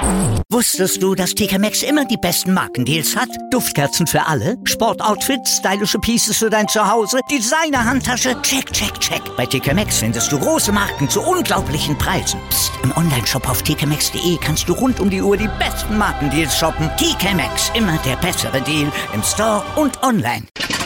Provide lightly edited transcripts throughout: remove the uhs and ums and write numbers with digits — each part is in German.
Wusstest du, dass TK Maxx immer die besten Markendeals hat? Duftkerzen für alle, Sportoutfits, stylische Pieces für dein Zuhause, Designer-Handtasche, check, check, check. Bei TK Maxx findest du große Marken zu unglaublichen Preisen. Psst. Im Onlineshop auf tkmaxx.de kannst du rund um die Uhr die besten Markendeals shoppen. TK Maxx, immer der bessere Deal im Store und online.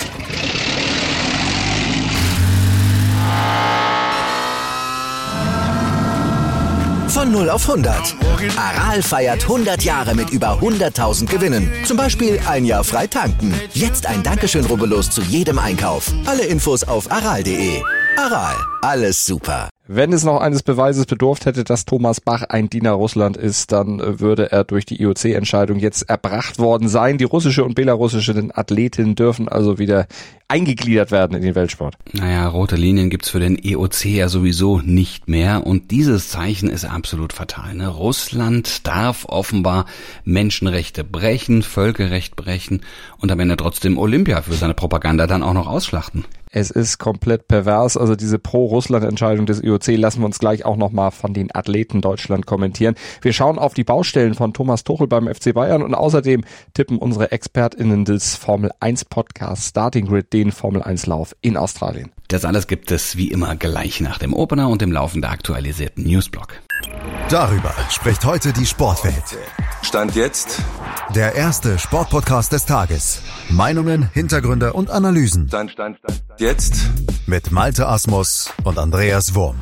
Von 0 auf 100. Aral feiert 100 Jahre mit über 100.000 Gewinnen. Zum Beispiel ein Jahr frei tanken. Jetzt ein Dankeschön, rubbellos zu jedem Einkauf. Alle Infos auf aral.de. Aral, alles super. Wenn es noch eines Beweises bedurft hätte, dass Thomas Bach ein Diener Russland ist, dann würde er durch die IOC-Entscheidung jetzt erbracht worden sein. Die russische und belarussische Athletinnen dürfen also wieder eingegliedert werden in den Weltsport. Naja, rote Linien gibt's für den IOC ja sowieso nicht mehr und dieses Zeichen ist absolut fatal. Ne? Russland darf offenbar Menschenrechte brechen, Völkerrecht brechen und am Ende trotzdem Olympia für seine Propaganda dann auch noch ausschlachten. Es ist komplett pervers, also diese Pro-Russland-Entscheidung des IOC lassen wir uns gleich auch nochmal von den Athleten Deutschland kommentieren. Wir schauen auf die Baustellen von Thomas Tuchel beim FC Bayern und außerdem tippen unsere ExpertInnen des Formel-1-Podcasts Starting Grid den Formel-1-Lauf in Australien. Das alles gibt es wie immer gleich nach dem Opener und dem laufend aktualisierten Newsblock. Darüber spricht heute die Sportwelt. Stand jetzt Der erste Sportpodcast des Tages. Meinungen, Hintergründe und Analysen. Stand jetzt Mit Malte Asmus und Andreas Wurm.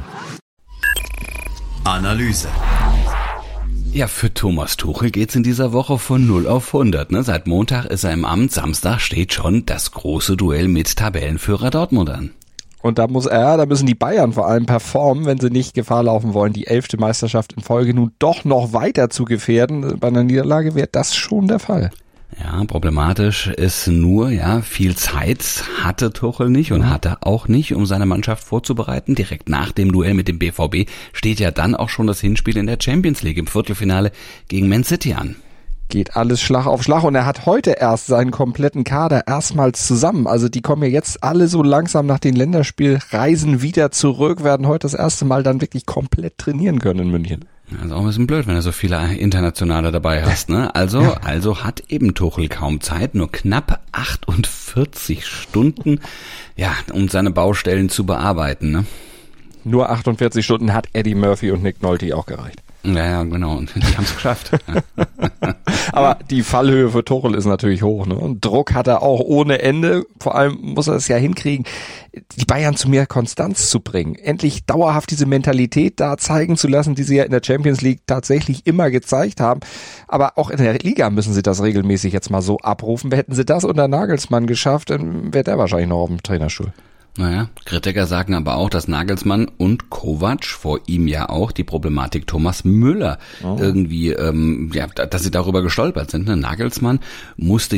Analyse. Ja, für Thomas Tuchel geht's in dieser Woche von 0 auf 100. Ne? Seit Montag ist er im Amt, Samstag steht schon das große Duell mit Tabellenführer Dortmund an. Und da müssen die Bayern vor allem performen, wenn sie nicht Gefahr laufen wollen, die 11. Meisterschaft in Folge nun doch noch weiter zu gefährden. Bei einer Niederlage wäre das schon der Fall. Ja, problematisch ist nur, viel Zeit hatte Tuchel nicht und hatte auch nicht, um seine Mannschaft vorzubereiten. Direkt nach dem Duell mit dem BVB steht ja dann auch schon das Hinspiel in der Champions League im Viertelfinale gegen Man City an. Geht alles Schlag auf Schlag und er hat heute erst seinen kompletten Kader erstmals zusammen. Also die kommen ja jetzt alle so langsam nach den Länderspielreisen wieder zurück, werden heute das erste Mal dann wirklich komplett trainieren können in München. Also auch ein bisschen blöd, wenn du so viele Internationale dabei hast, ne? Also hat eben Tuchel kaum Zeit, nur knapp 48 Stunden, um seine Baustellen zu bearbeiten, ne? Nur 48 Stunden hat Eddie Murphy und Nick Nolte auch gereicht. Ja, genau. Und die haben es geschafft. Aber die Fallhöhe für Tuchel ist natürlich hoch, ne? Und Druck hat er auch ohne Ende. Vor allem muss er es ja hinkriegen, die Bayern zu mehr Konstanz zu bringen. Endlich dauerhaft diese Mentalität da zeigen zu lassen, die sie ja in der Champions League tatsächlich immer gezeigt haben. Aber auch in der Liga müssen sie das regelmäßig jetzt mal so abrufen. Hätten sie das unter Nagelsmann geschafft, dann wäre der wahrscheinlich noch auf dem Trainerstuhl. Naja, Kritiker sagen aber auch, dass Nagelsmann und Kovac, vor ihm ja auch, die Problematik Thomas Müller irgendwie, dass sie darüber gestolpert sind. Ne? Nagelsmann wusste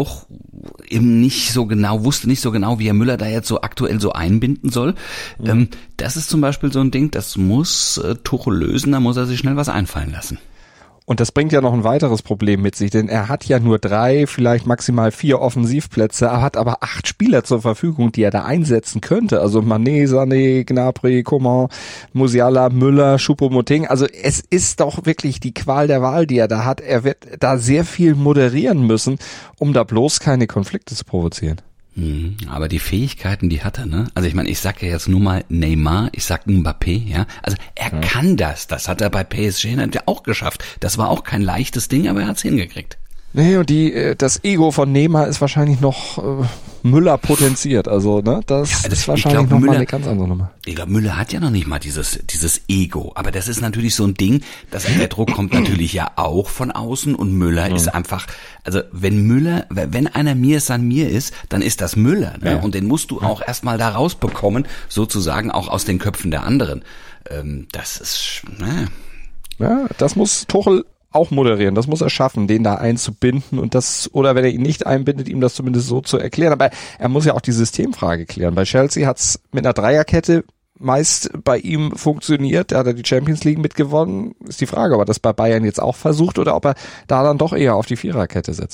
nicht so genau, wie er Müller da jetzt so aktuell so einbinden soll. Das ist zum Beispiel so ein Ding, das muss Tuchel lösen, da muss er sich schnell was einfallen lassen. Und das bringt ja noch ein weiteres Problem mit sich, denn er hat ja nur 3, vielleicht maximal 4 Offensivplätze, er hat aber 8 Spieler zur Verfügung, die er da einsetzen könnte. Also Mané, Sané, Gnabry, Coman, Musiala, Müller, Choupo-Moting. Also es ist doch wirklich die Qual der Wahl, die er da hat. Er wird da sehr viel moderieren müssen, um da bloß keine Konflikte zu provozieren. Aber die Fähigkeiten, die hat er, ne? Also ich meine, ich sag ja jetzt nur mal Neymar, ich sag Mbappé, ja? Also er kann das hat er bei PSG auch geschafft. Das war auch kein leichtes Ding, aber er hat's hingekriegt. Nee, und das Ego von Neymar ist wahrscheinlich noch Müller potenziert. Also, ne, das ist wahrscheinlich noch mal eine ganz andere Nummer. Ich glaube, Müller hat ja noch nicht mal dieses Ego. Aber das ist natürlich so ein Ding, der Druck kommt natürlich ja auch von außen und Müller ist einfach, also wenn einer mir San mir ist, dann ist das Müller, ne? Ja. Und den musst du auch erstmal da rausbekommen, sozusagen auch aus den Köpfen der anderen. Das ist, Ja, das muss Tuchel auch moderieren, das muss er schaffen, den da einzubinden und oder wenn er ihn nicht einbindet, ihm das zumindest so zu erklären. Aber er muss ja auch die Systemfrage klären. Bei Chelsea hat's mit einer Dreierkette meist bei ihm funktioniert, da hat er die Champions League mitgewonnen. Ist die Frage, ob er das bei Bayern jetzt auch versucht oder ob er da dann doch eher auf die Viererkette setzt.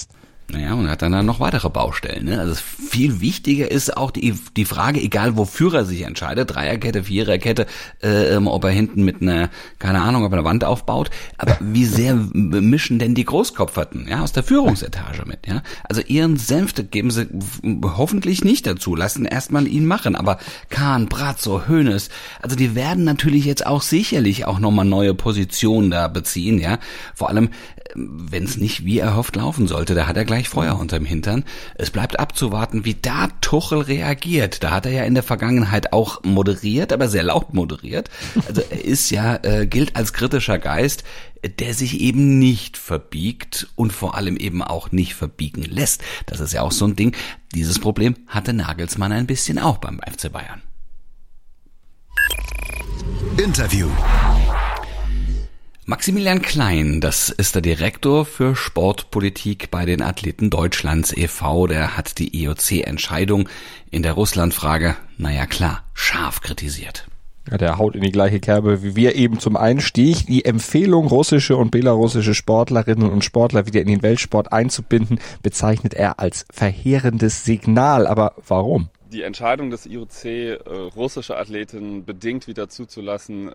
Naja, und hat dann noch weitere Baustellen. Ne? Also viel wichtiger ist auch die Frage, egal wo Führer sich entscheidet, Dreierkette, Viererkette, ob er hinten mit einer, keine Ahnung, ob er eine Wand aufbaut, aber wie sehr mischen denn die Großkopferten aus der Führungsetage mit? Ja? Also ihren Senf geben sie hoffentlich nicht dazu, lassen erstmal ihn machen, aber Kahn, Brazzo, Hoeneß, also die werden natürlich jetzt auch sicherlich auch nochmal neue Positionen da beziehen, ja, vor allem wenn es nicht wie erhofft laufen sollte, da hat er gleich Feuer unterm Hintern. Es bleibt abzuwarten, wie da Tuchel reagiert. Da hat er ja in der Vergangenheit auch moderiert, aber sehr laut moderiert. Also er ist gilt als kritischer Geist, der sich eben nicht verbiegt und vor allem eben auch nicht verbiegen lässt. Das ist ja auch so ein Ding. Dieses Problem hatte Nagelsmann ein bisschen auch beim FC Bayern. Interview. Maximilian Klein, das ist der Direktor für Sportpolitik bei den Athleten Deutschlands e.V., der hat die IOC-Entscheidung in der Russlandfrage, naja klar, scharf kritisiert. Ja, der haut in die gleiche Kerbe wie wir eben zum Einstieg. Die Empfehlung, russische und belarussische Sportlerinnen und Sportler wieder in den Weltsport einzubinden, bezeichnet er als verheerendes Signal. Aber warum? Die Entscheidung des IOC, russische Athletinnen bedingt wieder zuzulassen,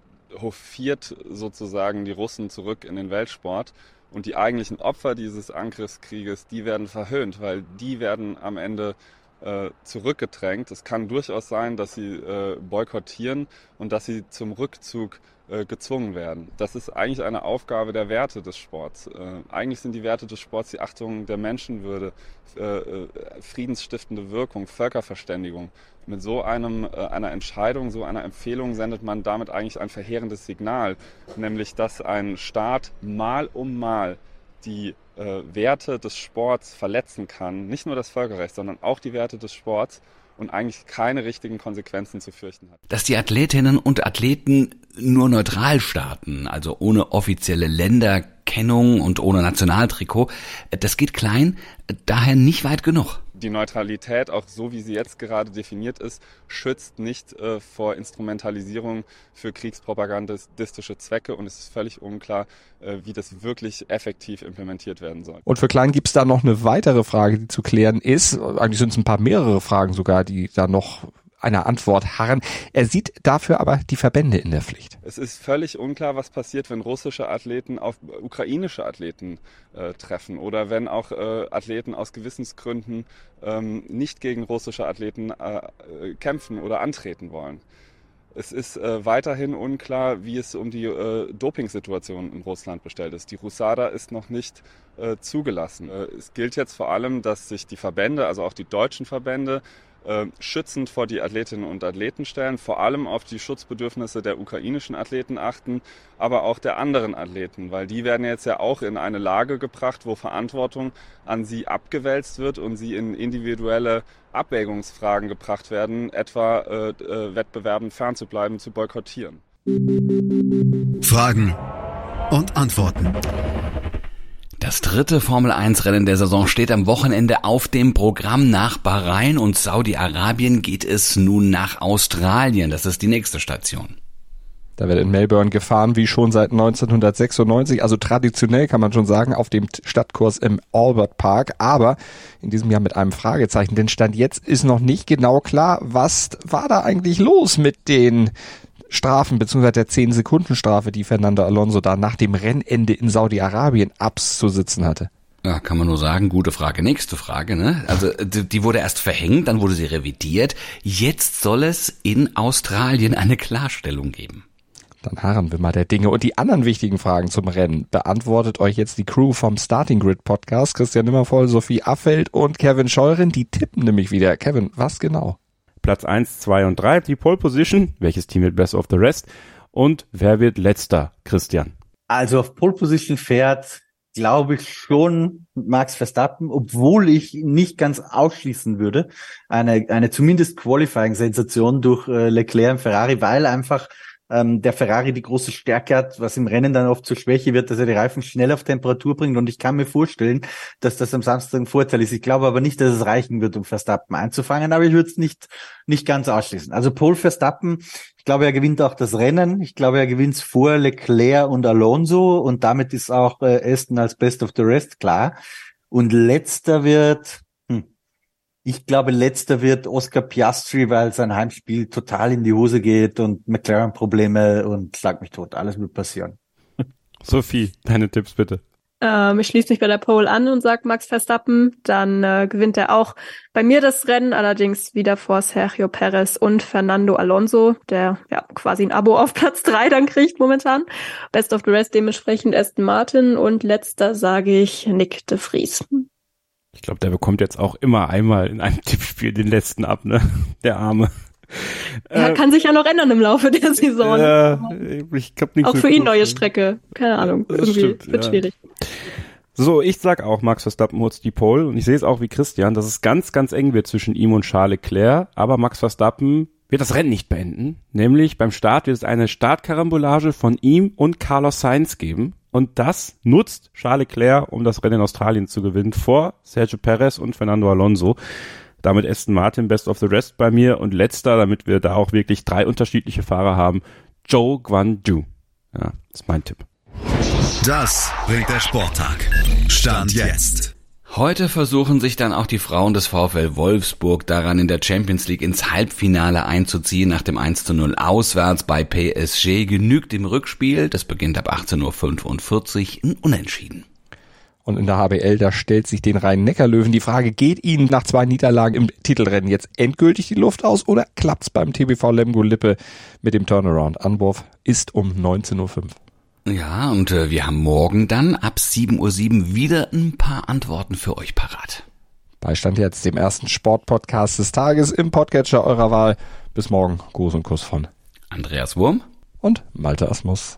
hofiert sozusagen die Russen zurück in den Weltsport. Und die eigentlichen Opfer dieses Angriffskrieges, die werden verhöhnt, weil die werden am Ende zurückgedrängt. Es kann durchaus sein, dass sie boykottieren und dass sie zum Rückzug gezwungen werden. Das ist eigentlich eine Aufgabe der Werte des Sports. Eigentlich sind die Werte des Sports die Achtung der Menschenwürde, friedensstiftende Wirkung, Völkerverständigung. Mit so einer Entscheidung, so einer Empfehlung sendet man damit eigentlich ein verheerendes Signal, nämlich dass ein Staat Mal um Mal die Werte des Sports verletzen kann, nicht nur das Völkerrecht, sondern auch die Werte des Sports und eigentlich keine richtigen Konsequenzen zu fürchten hat. Dass die Athletinnen und Athleten nur neutral starten, also ohne offizielle Länderkennung und ohne Nationaltrikot, das geht Klein daher nicht weit genug. Die Neutralität, auch so wie sie jetzt gerade definiert ist, schützt nicht vor Instrumentalisierung für kriegspropagandistische Zwecke und es ist völlig unklar, wie das wirklich effektiv implementiert werden soll. Und für Klein gibt es da noch eine weitere Frage, die zu klären ist. Eigentlich sind es mehrere Fragen sogar, die da noch einer Antwort harren. Er sieht dafür aber die Verbände in der Pflicht. Es ist völlig unklar, was passiert, wenn russische Athleten auf ukrainische Athleten treffen oder wenn auch Athleten aus Gewissensgründen nicht gegen russische Athleten kämpfen oder antreten wollen. Es ist weiterhin unklar, wie es um die Dopingsituation in Russland bestellt ist. Die RUSADA ist noch nicht zugelassen. Es gilt jetzt vor allem, dass sich die Verbände, also auch die deutschen Verbände, schützend vor die Athletinnen und Athleten stellen, vor allem auf die Schutzbedürfnisse der ukrainischen Athleten achten, aber auch der anderen Athleten, weil die werden jetzt ja auch in eine Lage gebracht, wo Verantwortung an sie abgewälzt wird und sie in individuelle Abwägungsfragen gebracht werden, etwa Wettbewerben fernzubleiben, zu boykottieren. Fragen und Antworten. Das dritte Formel-1-Rennen der Saison steht am Wochenende auf dem Programm. Nach Bahrain und Saudi-Arabien geht es nun nach Australien. Das ist die nächste Station. Da wird in Melbourne gefahren wie schon seit 1996, also traditionell kann man schon sagen, auf dem Stadtkurs im Albert Park, aber in diesem Jahr mit einem Fragezeichen, denn Stand jetzt ist noch nicht genau klar, was war da eigentlich los mit den Strafen bzw. der 10-Sekunden-Strafe, die Fernando Alonso da nach dem Rennende in Saudi-Arabien abzusitzen hatte. Ja, kann man nur sagen, gute Frage. Nächste Frage, ne? Also die wurde erst verhängt, dann wurde sie revidiert. Jetzt soll es in Australien eine Klarstellung geben. Dann harren wir mal der Dinge. Und die anderen wichtigen Fragen zum Rennen beantwortet euch jetzt die Crew vom Starting Grid Podcast. Christian Nimmervoll, Sophie Affeld und Kevin Scheuren. Die tippen nämlich wieder. Kevin, was genau? Platz 1, 2 und 3, die Pole Position. Welches Team wird best of the rest? Und wer wird letzter, Christian? Also auf Pole Position fährt, glaube ich, schon Max Verstappen, obwohl ich nicht ganz ausschließen würde, eine zumindest Qualifying-Sensation durch Leclerc und Ferrari, weil einfach der Ferrari die große Stärke hat, was im Rennen dann oft zur Schwäche wird, dass er die Reifen schnell auf Temperatur bringt und ich kann mir vorstellen, dass das am Samstag ein Vorteil ist. Ich glaube aber nicht, dass es reichen wird, um Verstappen einzufangen, aber ich würde es nicht ganz ausschließen. Also Pole Verstappen, ich glaube, er gewinnt auch das Rennen. Ich glaube, er gewinnt vor Leclerc und Alonso und damit ist auch Aston als Best of the Rest klar. Und letzter wird, ich glaube, letzter wird Oscar Piastri, weil sein Heimspiel total in die Hose geht und McLaren-Probleme und schlag mich tot. Alles wird passieren. Sophie, deine Tipps bitte. Ich schließe mich bei der Pole an und sage Max Verstappen. Dann gewinnt er auch bei mir das Rennen, allerdings wieder vor Sergio Perez und Fernando Alonso, der ja quasi ein Abo auf Platz 3 dann kriegt momentan. Best of the Rest dementsprechend Aston Martin und letzter sage ich Nick de Vries. Ich glaube, der bekommt jetzt auch immer einmal in einem Tippspiel den letzten ab, ne? Der Arme. Ja, kann sich ja noch ändern im Laufe der Saison. Ich glaub nicht auch so für ihn neue Strecke. Keine Ahnung. Irgendwie stimmt, wird schwierig. So, ich sag auch, Max Verstappen holt die Pole und ich sehe es auch wie Christian, dass es ganz, ganz eng wird zwischen ihm und Charles Leclerc, aber Max Verstappen wird das Rennen nicht beenden. Nämlich beim Start wird es eine Startkarambolage von ihm und Carlos Sainz geben. Und das nutzt Charles Leclerc, um das Rennen in Australien zu gewinnen, vor Sergio Perez und Fernando Alonso. Damit Aston Martin Best of the Rest bei mir und letzter, damit wir da auch wirklich 3 unterschiedliche Fahrer haben, Zhou Guanyu. Ja, das ist mein Tipp. Das bringt der Sporttag. Stand jetzt. Heute versuchen sich dann auch die Frauen des VfL Wolfsburg daran, in der Champions League ins Halbfinale einzuziehen. Nach dem 1:0 auswärts bei PSG genügt im Rückspiel, das beginnt ab 18:45 Uhr, ein Unentschieden. Und in der HBL, da stellt sich den Rhein-Neckar-Löwen die Frage, geht ihnen nach 2 Niederlagen im Titelrennen jetzt endgültig die Luft aus oder klappt's beim TBV Lemgo-Lippe mit dem Turnaround? Anwurf ist um 19:05 Uhr. Ja, und wir haben morgen dann ab 7:07 Uhr wieder ein paar Antworten für euch parat. Beistand jetzt dem ersten Sportpodcast des Tages im Podcatcher eurer Wahl. Bis morgen. Gruß und Kuss von Andreas Wurm und Malte Asmus.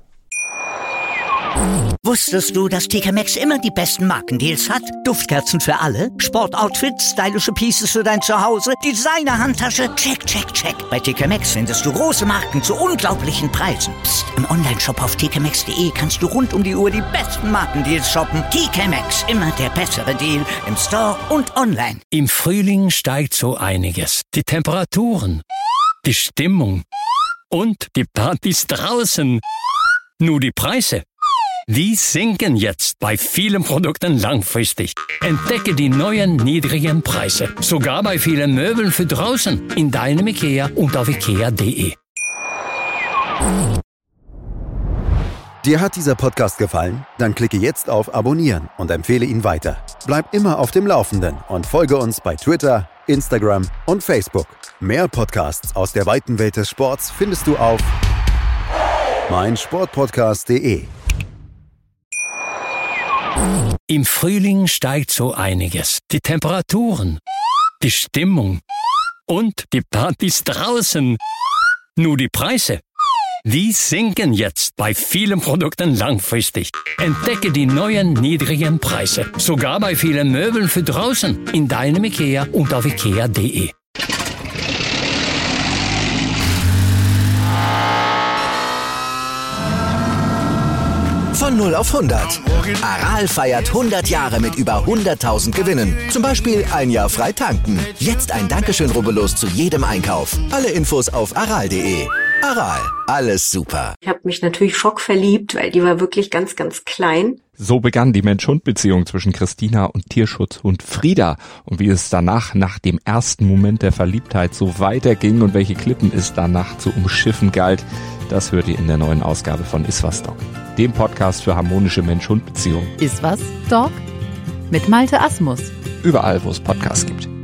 Wusstest du, dass TK Maxx immer die besten Markendeals hat? Duftkerzen für alle, Sportoutfits, stylische Pieces für dein Zuhause, Designer-Handtasche, check, check, check. Bei TK Maxx findest du große Marken zu unglaublichen Preisen. Psst. Im Onlineshop auf tkmaxx.de kannst du rund um die Uhr die besten Markendeals shoppen. TK Maxx, immer der bessere Deal im Store und online. Im Frühling steigt so einiges. Die Temperaturen, die Stimmung und die Partys draußen. Nur die Preise, die sinken jetzt bei vielen Produkten langfristig. Entdecke die neuen niedrigen Preise. Sogar bei vielen Möbeln für draußen. In deinem IKEA und auf IKEA.de. Dir hat dieser Podcast gefallen? Dann klicke jetzt auf Abonnieren und empfehle ihn weiter. Bleib immer auf dem Laufenden und folge uns bei Twitter, Instagram und Facebook. Mehr Podcasts aus der weiten Welt des Sports findest du auf meinsportpodcast.de. Im Frühling steigt so einiges. Die Temperaturen, die Stimmung und die Partys draußen. Nur die Preise, die sinken jetzt bei vielen Produkten langfristig. Entdecke die neuen niedrigen Preise. Sogar bei vielen Möbeln für draußen. In deinem IKEA und auf IKEA.de. Von 0 auf 100. Aral feiert 100 Jahre mit über 100.000 Gewinnen. Zum Beispiel ein Jahr frei tanken. Jetzt ein Dankeschön, rubbellos zu jedem Einkauf. Alle Infos auf aral.de. Aral, alles super. Ich habe mich natürlich schockverliebt, weil die war wirklich ganz, ganz klein. So begann die Mensch-Hund-Beziehung zwischen Christina und Tierschutzhund Frieda. Und wie es danach, nach dem ersten Moment der Verliebtheit, so weiterging und welche Klippen es danach zu umschiffen galt, das hört ihr in der neuen Ausgabe von Iswas Dog, dem Podcast für harmonische Mensch-Hund-Beziehungen. Iswas Dog mit Malte Asmus. Überall, wo es Podcasts gibt.